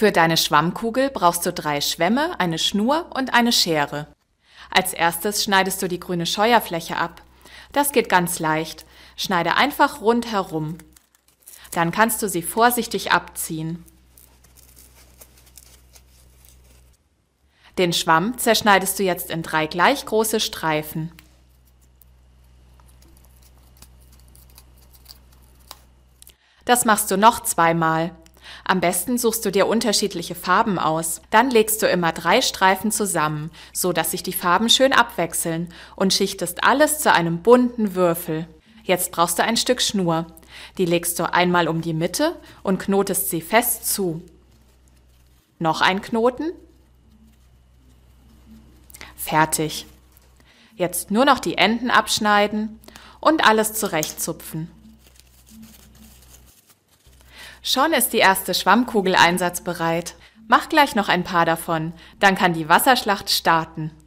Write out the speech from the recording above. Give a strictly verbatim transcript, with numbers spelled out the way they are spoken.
Für deine Schwammkugel brauchst du drei Schwämme, eine Schnur und eine Schere. Als erstes schneidest du die grüne Scheuerfläche ab. Das geht ganz leicht. Schneide einfach rundherum. Dann kannst du sie vorsichtig abziehen. Den Schwamm zerschneidest du jetzt in drei gleich große Streifen. Das machst du noch zweimal. Am besten suchst du dir unterschiedliche Farben aus. Dann legst du immer drei Streifen zusammen, so dass sich die Farben schön abwechseln und schichtest alles zu einem bunten Würfel. Jetzt brauchst du ein Stück Schnur. Die legst du einmal um die Mitte und knotest sie fest zu. Noch ein Knoten. Fertig. Jetzt nur noch die Enden abschneiden und alles zurechtzupfen. Schon ist die erste Schwammkugel einsatzbereit. Mach gleich noch ein paar davon, dann kann die Wasserschlacht starten.